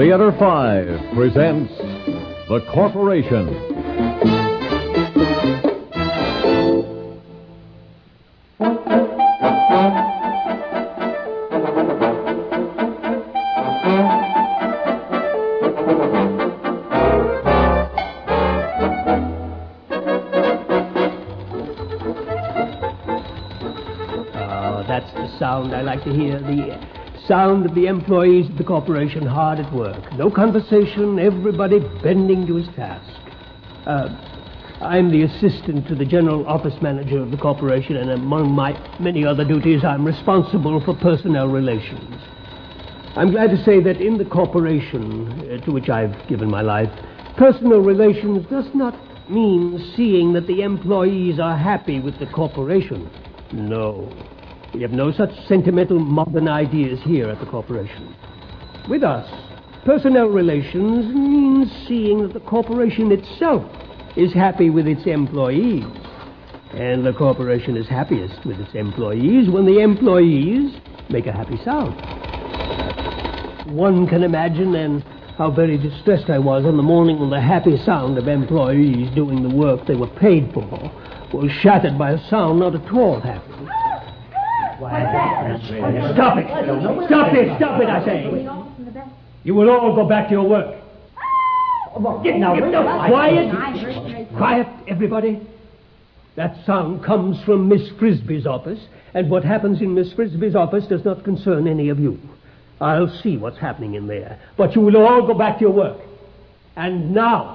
Theater 5 presents The Corporation. That's the sound I like to hear, the sound of the employees of the corporation hard at work. No conversation, everybody bending to his task. I'm the assistant to the general office manager of the corporation, and among my many other duties, I'm responsible for personnel relations. I'm glad to say that in the corporation to which I've given my life, personal relations does not mean seeing that the employees are happy with the corporation. No. We have no such sentimental modern ideas here at the corporation. With us, personnel relations means seeing that the corporation itself is happy with its employees. And the corporation is happiest with its employees when the employees make a happy sound. One can imagine then how very distressed I was on the morning when the happy sound of employees doing the work they were paid for was shattered by a sound not at all happy. Stop it! Stop it, I say! You will all go back to your work. Quiet, everybody. That sound comes from Miss Frisbee's office, and what happens in Miss Frisbee's office does not concern any of you. I'll see what's happening in there, but you will all go back to your work. And now...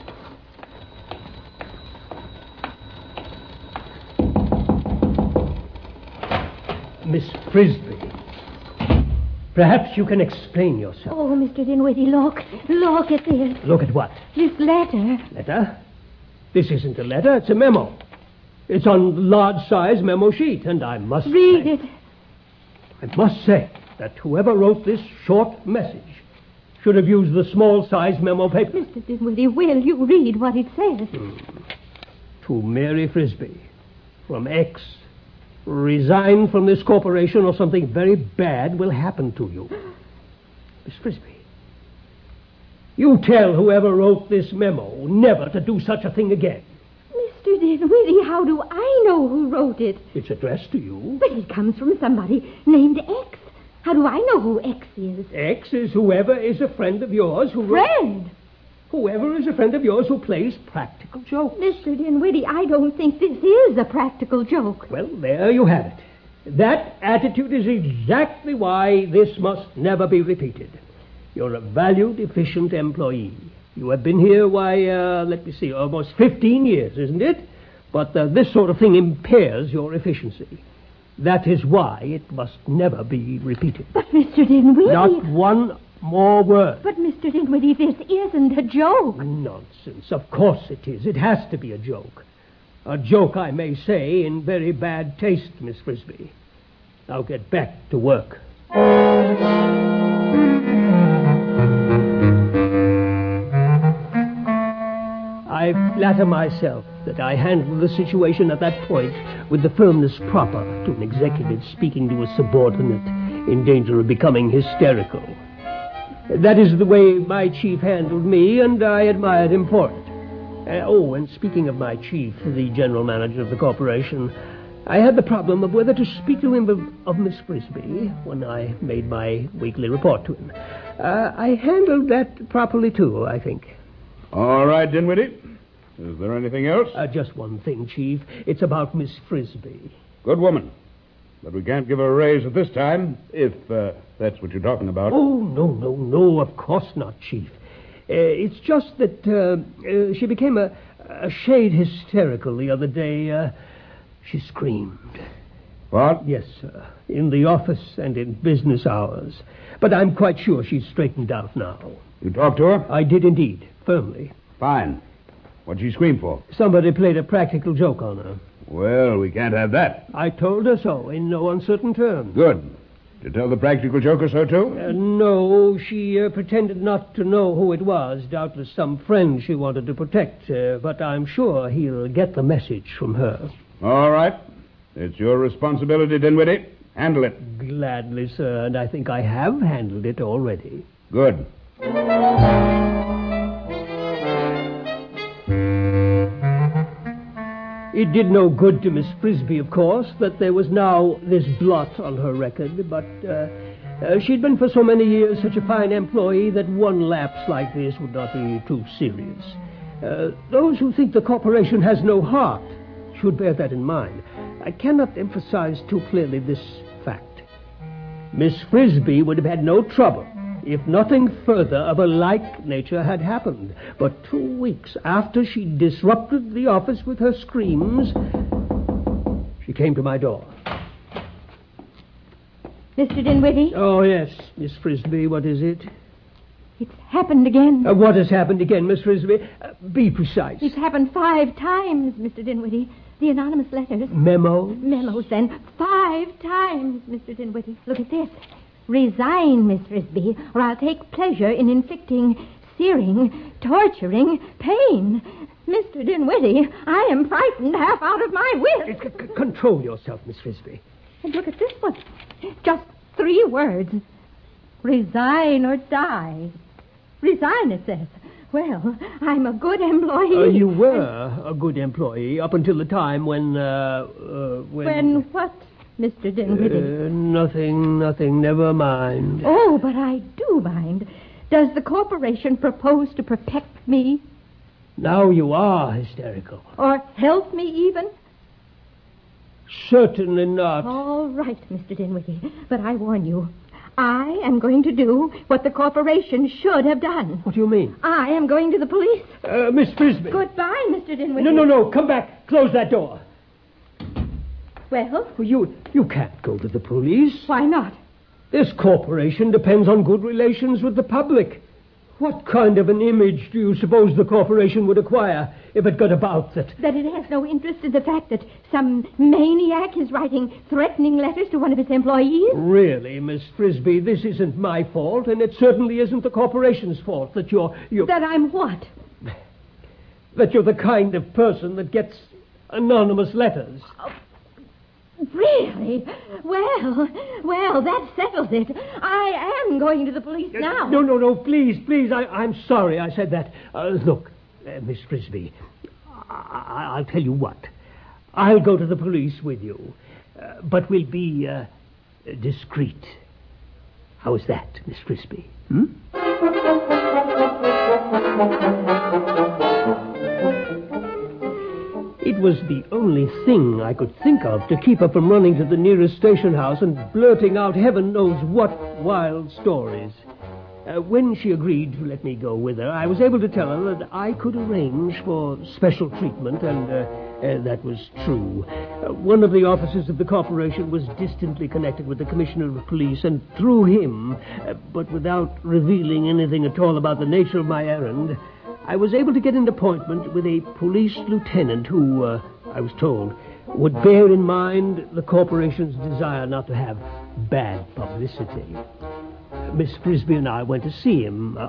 Miss Frisbee, perhaps you can explain yourself. Oh, Mr. Dinwiddie, look at this. Look at what? This letter. Letter? This isn't a letter, it's a memo. It's on large-size memo sheet, and I must Read it. I must say that whoever wrote this short message should have used the small-size memo paper. Mr. Dinwiddie, will you read what it says? To Mary Frisbee, from X. Resign from this corporation or something very bad will happen to you. Miss Frisbee, you tell whoever wrote this memo never to do such a thing again. Mr. Dinwiddie, how do I know who wrote it? It's addressed to you. But it comes from somebody named X. How do I know who X is? X is whoever is a friend of yours who... Friend? Whoever is a friend of yours who plays practical jokes. Mr. Dinwiddie, I don't think this is a practical joke. Well, there you have it. That attitude is exactly why this must never be repeated. You're a valued, efficient employee. You have been here, almost 15 years, isn't it? But this sort of thing impairs your efficiency. That is why it must never be repeated. But, Mr. Dinwiddie... Not one more word. But, Mr. Dinwiddie, this isn't a joke. Nonsense. Of course it is. It has to be a joke. A joke, I may say, in very bad taste, Miss Frisbee. Now get back to work. I flatter myself that I handled the situation at that point with the firmness proper to an executive speaking to a subordinate in danger of becoming hysterical. That is the way my chief handled me, and I admired him for it. And speaking of my chief, the general manager of the corporation, I had the problem of whether to speak to him of Miss Frisbee when I made my weekly report to him. I handled that properly, too, I think. All right, Dinwiddie. Is there anything else? Just one thing, Chief. It's about Miss Frisbee. Good woman. But we can't give her a raise at this time, if that's what you're talking about. Oh, no, of course not, Chief. It's just that she became a shade hysterical the other day. She screamed. What? Yes, sir. In the office and in business hours. But I'm quite sure she's straightened out now. You talked to her? I did indeed, firmly. Fine. What'd she scream for? Somebody played a practical joke on her. Well, we can't have that. I told her so, in no uncertain terms. Good. Did you tell the practical joker so, too? No, she pretended not to know who it was. Doubtless some friend she wanted to protect. But I'm sure he'll get the message from her. All right. It's your responsibility, Dinwiddie. Handle it. Gladly, sir, and I think I have handled it already. Good. It did no good to Miss Frisbee, of course, that there was now this blot on her record, but she'd been for so many years such a fine employee that one lapse like this would not be too serious. Those who think the corporation has no heart should bear that in mind. I cannot emphasize too clearly this fact. Miss Frisbee would have had no trouble if nothing further of a like nature had happened. But 2 weeks after she disrupted the office with her screams, she came to my door. Mr. Dinwiddie? Oh, yes, Miss Frisbee, what is it? It's happened again. What has happened again, Miss Frisbee? Be precise. It's happened 5 times, Mr. Dinwiddie. The anonymous letters. Memos? Memos, then. 5 times, Mr. Dinwiddie. Look at this. Resign, Miss Frisbee, or I'll take pleasure in inflicting searing, torturing pain. Mr. Dinwiddie, I am frightened half out of my wits. Control yourself, Miss Frisbee. And look at this one. Just 3 words. Resign or die. Resign, it says. Well, I'm a good employee. You were a good employee up until the time when... When what, Mr. Dinwiddie? Nothing, never mind. Oh, but I do mind. Does the corporation propose to protect me? Now you are hysterical. Or help me even? Certainly not. All right, Mr. Dinwiddie, but I warn you, I am going to do what the corporation should have done. What do you mean? I am going to the police. Miss Frisbee. Goodbye, Mr. Dinwiddie. No, come back. Close that door. Well? You can't go to the police. Why not? This corporation depends on good relations with the public. What kind of an image do you suppose the corporation would acquire if it got about that... That it has no interest in the fact that some maniac is writing threatening letters to one of its employees? Really, Miss Frisbee, this isn't my fault, and it certainly isn't the corporation's fault that you're... That I'm what? That you're the kind of person that gets anonymous letters. Oh, really? Well, that settles it. I am going to the police now. No, please. I'm sorry I said that. Look, Miss Frisbee, I'll tell you what. I'll go to the police with you, but we'll be discreet. How is that, Miss Frisbee? It was the only thing I could think of to keep her from running to the nearest station house and blurting out heaven knows what wild stories. When she agreed to let me go with her, I was able to tell her that I could arrange for special treatment, and that was true. One of the officers of the corporation was distantly connected with the commissioner of police, and through him, but without revealing anything at all about the nature of my errand, I was able to get an appointment with a police lieutenant who, I was told, would bear in mind the corporation's desire not to have bad publicity. Miss Frisbee and I went to see him.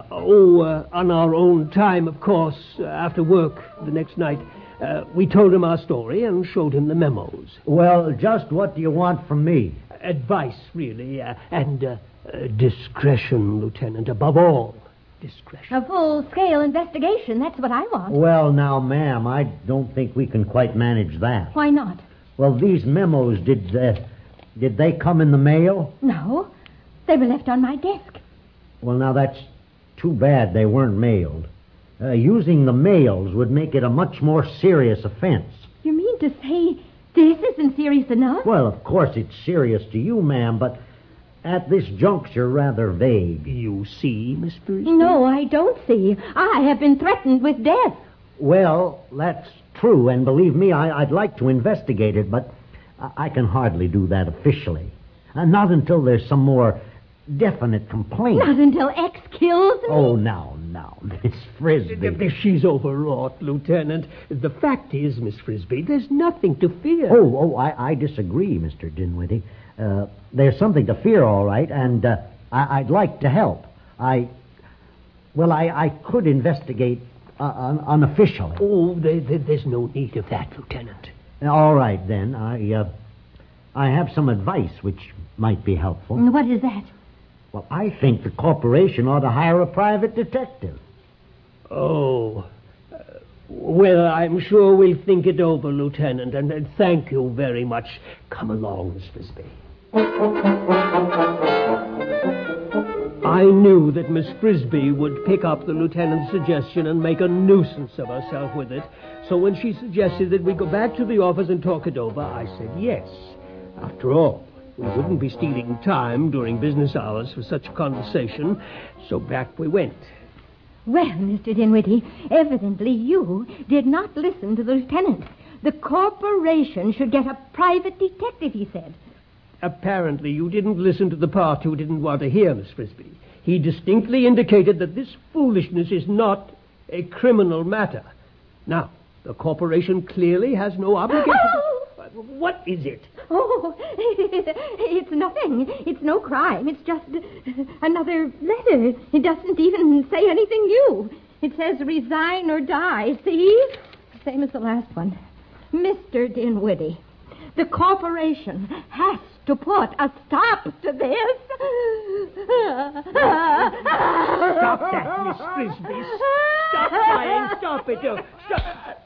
On our own time, of course, after work the next night. We told him our story and showed him the memos. Well, just what do you want from me? Advice, really, and discretion, Lieutenant, above all. Discretion. A full-scale investigation, that's what I want. Well, now, ma'am, I don't think we can quite manage that. Why not? Well, these memos, did they come in the mail? No, they were left on my desk. Well, now, that's too bad they weren't mailed. Using the mails would make it a much more serious offense. You mean to say this isn't serious enough? Well, of course it's serious to you, ma'am, but at this juncture, rather vague. You see, Miss Frisbee? No, I don't see. I have been threatened with death. Well, that's true, and believe me, I'd like to investigate it, but I can hardly do that officially. Not until there's some more definite complaint. Not until X kills me? Oh, now, Miss Frisbee. She's overwrought, Lieutenant. The fact is, Miss Frisbee, there's nothing to fear. I disagree, Mr. Dinwiddie. There's something to fear, all right, and I'd like to help. I could investigate unofficially. Oh, there's no need of that, Lieutenant. All right, then. I have some advice which might be helpful. What is that? Well, I think the corporation ought to hire a private detective. Oh. Well, I'm sure we'll think it over, Lieutenant, and thank you very much. Come along, Miss Frisbee. I knew that Miss Frisbee would pick up the lieutenant's suggestion and make a nuisance of herself with it. So when she suggested that we go back to the office and talk it over, I said yes. After all, we wouldn't be stealing time during business hours for such a conversation. So back we went. Well, Mr. Dinwiddie, evidently you did not listen to the lieutenant. The corporation should get a private detective, he said. Apparently you didn't listen to the part you didn't want to hear, Miss Frisbee. He distinctly indicated that this foolishness is not a criminal matter. Now, the corporation clearly has no obligation... What is it? Oh, it's nothing. It's no crime. It's just another letter. It doesn't even say anything new. It says resign or die. See? Same as the last one. Mr. Dinwiddie, the corporation has to put a stop to this. Stop that, Miss Frisbee. Stop crying. Stop it. Stop.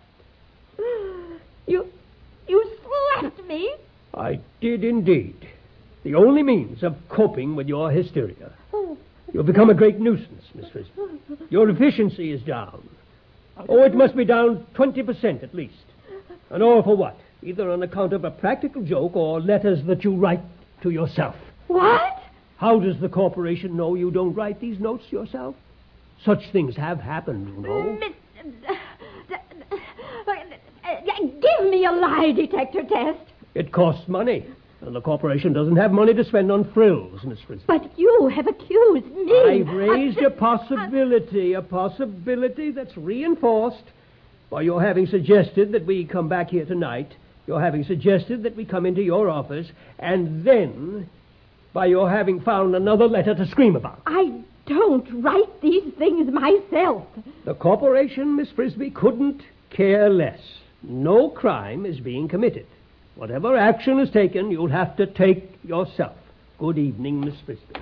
You slapped me. I did indeed. The only means of coping with your hysteria. You've become a great nuisance, Miss Frisbee. Your efficiency is down. Oh, it must be down 20% at least. And all for what? Either on account of a practical joke or letters that you write to yourself. What? How does the corporation know you don't write these notes yourself? Such things have happened, you know. Give me a lie detector test. It costs money, and the corporation doesn't have money to spend on frills, Miss Frisbee. But you have accused me. I've raised a possibility that's reinforced by your having suggested that we come back here tonight, your having suggested that we come into your office, and then by your having found another letter to scream about. I don't write these things myself. The corporation, Miss Frisbee, couldn't care less. No crime is being committed. Whatever action is taken, you'll have to take yourself. Good evening, Miss Frisbee.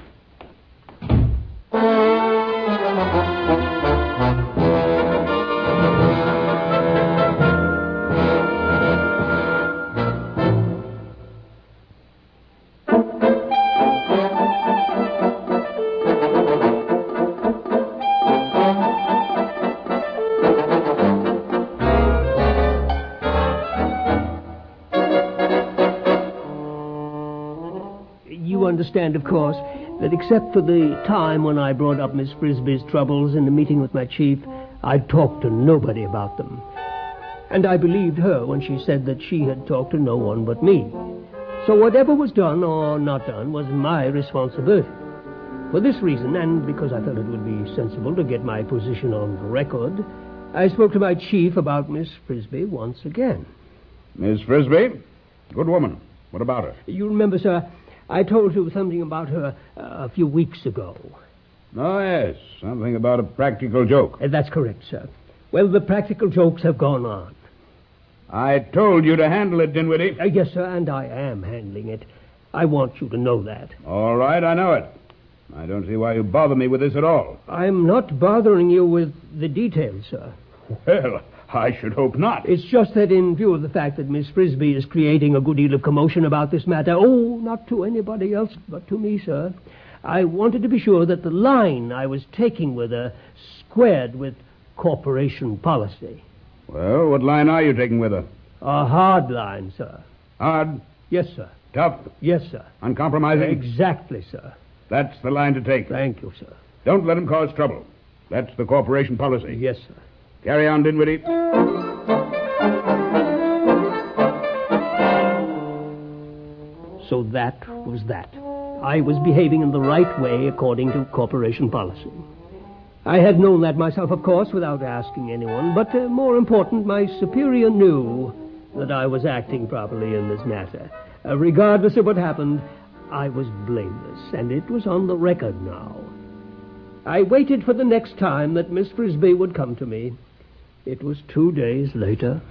Understand, of course, that except for the time when I brought up Miss Frisbee's troubles in the meeting with my chief, I'd talked to nobody about them. And I believed her when she said that she had talked to no one but me. So whatever was done or not done was my responsibility. For this reason, and because I felt it would be sensible to get my position on record, I spoke to my chief about Miss Frisbee once again. Miss Frisbee? Good woman. What about her? You remember, sir, I told you something about her a few weeks ago. Oh, yes. Something about a practical joke. That's correct, sir. Well, the practical jokes have gone on. I told you to handle it, Dinwiddie. Yes, sir, and I am handling it. I want you to know that. All right, I know it. I don't see why you bother me with this at all. I'm not bothering you with the details, sir. Well, I should hope not. It's just that in view of the fact that Miss Frisbee is creating a good deal of commotion about this matter, not to anybody else but to me, sir, I wanted to be sure that the line I was taking with her squared with corporation policy. Well, what line are you taking with her? A hard line, sir. Hard? Yes, sir. Tough? Yes, sir. Uncompromising? Exactly, sir. That's the line to take. Thank you, sir. Don't let him cause trouble. That's the corporation policy. Yes, sir. Carry on, Dinwiddie. So that was that. I was behaving in the right way according to corporation policy. I had known that myself, of course, without asking anyone, but more important, my superior knew that I was acting properly in this matter. Regardless of what happened, I was blameless, and it was on the record now. I waited for the next time that Miss Frisbee would come to me. It was 2 days later.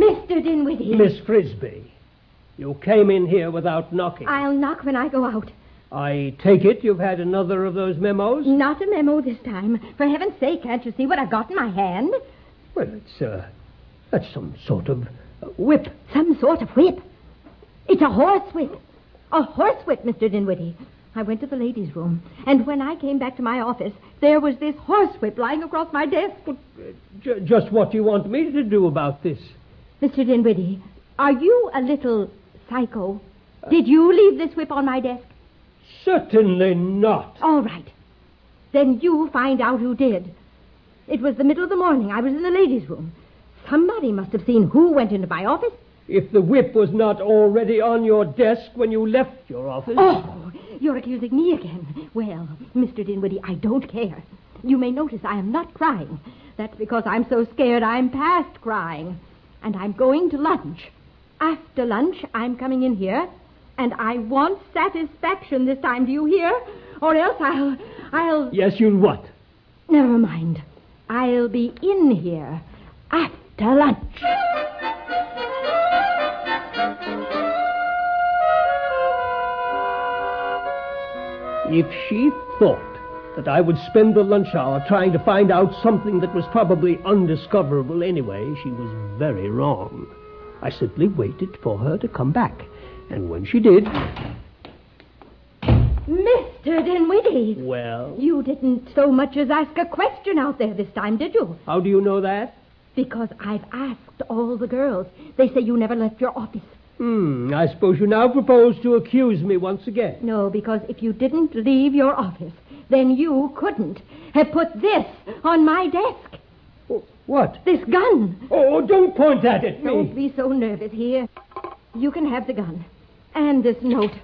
Mr. Dinwiddie. Miss Frisbee, you came in here without knocking. I'll knock when I go out. I take it you've had another of those memos? Not a memo this time. For heaven's sake, can't you see what I've got in my hand? Well, that's some sort of whip. Some sort of whip. It's a horsewhip. A horsewhip, Mr. Dinwiddie. I went to the ladies' room, and when I came back to my office, there was this horsewhip lying across my desk. Just what do you want me to do about this? Mr. Dinwiddie, are you a little psycho? Did you leave this whip on my desk? Certainly not. All right. Then you find out who did. It was the middle of the morning. I was in the ladies' room. Somebody must have seen who went into my office. If the whip was not already on your desk when you left your office... Oh, you're accusing me again. Well, Mr. Dinwiddie, I don't care. You may notice I am not crying. That's because I'm so scared I'm past crying. And I'm going to lunch. After lunch, I'm coming in here, and I want satisfaction this time. Do you hear? Or else I'll... Yes, you'll what? Never mind. I'll be in here after lunch. If she thought that I would spend the lunch hour trying to find out something that was probably undiscoverable anyway, she was very wrong. I simply waited for her to come back. And when she did... Mr. Dinwiddie! Well? You didn't so much as ask a question out there this time, did you? How do you know that? Because I've asked all the girls. They say you never left your office. I suppose you now propose to accuse me once again. No, because if you didn't leave your office, then you couldn't have put this on my desk. What? This gun. Oh, don't point that at me. Don't be so nervous. Here, you can have the gun. And this note.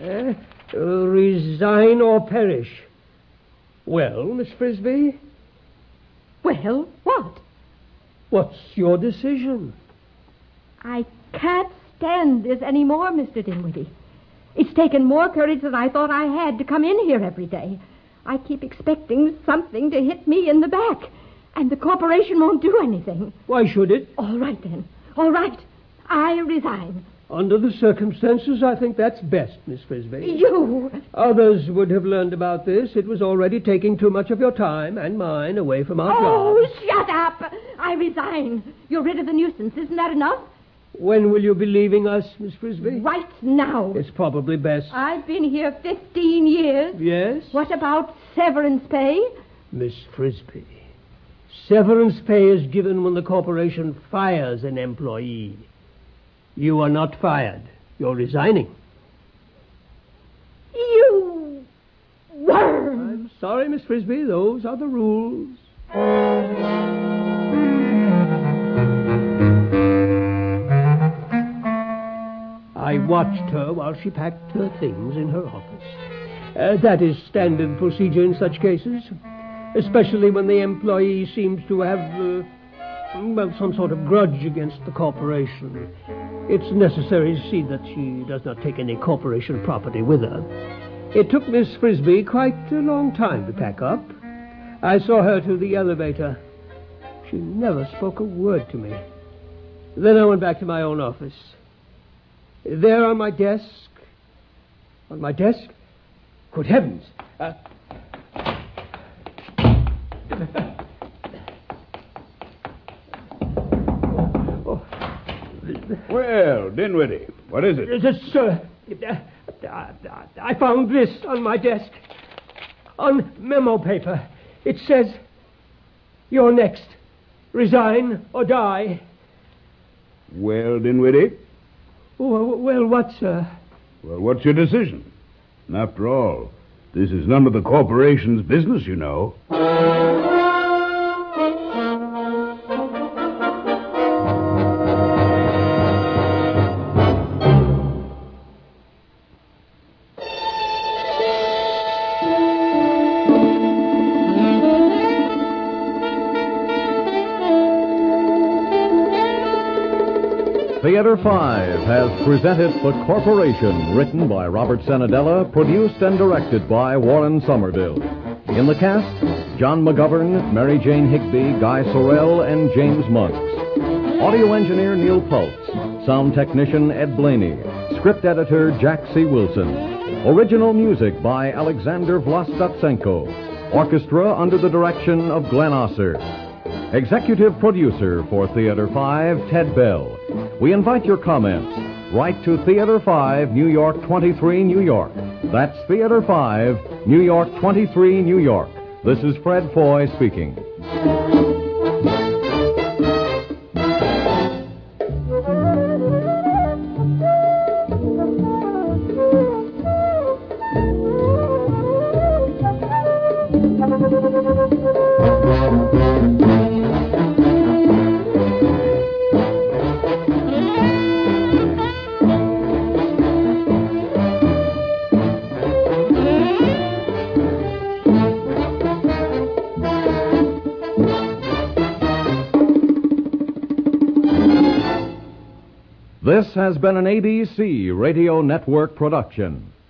Resign or perish. Well, Miss Frisbee? Well, what? What's your decision? I can't stand this anymore, Mr. Dinwiddie. It's taken more courage than I thought I had to come in here every day. I keep expecting something to hit me in the back, and the corporation won't do anything. Why should it? All right, then. All right. I resign. Under the circumstances, I think that's best, Miss Frisbee. You... Others would have learned about this. It was already taking too much of your time and mine away from our jobs. jobs. Shut up! I resign. You're rid of the nuisance. Isn't that enough? When will you be leaving us, Miss Frisbee? Right now. It's probably best. I've been here 15 years. Yes? What about severance pay? Miss Frisbee, severance pay is given when the corporation fires an employee. You are not fired. You're resigning. You worm! I'm sorry, Miss Frisbee. Those are the rules. I watched her while she packed her things in her office. That is standard procedure in such cases, especially when the employee seems to have, some sort of grudge against the corporation. It's necessary to see that she does not take any corporation property with her. It took Miss Frisbee quite a long time to pack up. I saw her to the elevator. She never spoke a word to me. Then I went back to my own office. There on my desk... Good heavens! Well, Dinwiddie, what is it? Sir, I found this on my desk. On memo paper. It says, "You're next. Resign or die." Well, Dinwiddie? Well, what, sir? Well, what's your decision? And after all, this is none of the corporation's business, you know. Theater 5 has presented The Corporation, written by Robert Senadella, produced and directed by Warren Somerville. In the cast, John McGovern, Mary Jane Higby, Guy Sorrell, and James Muggs. Audio engineer Neil Pultz. Sound technician Ed Blaney. Script editor Jack C. Wilson. Original music by Alexander Vlastotsenko. Orchestra under the direction of Glenn Osser. Executive producer for Theater 5, Ted Bell. We invite your comments. Write to Theater 5, New York 23, New York. That's Theater 5, New York 23, New York. This is Fred Foy speaking. This has been an ABC Radio Network production.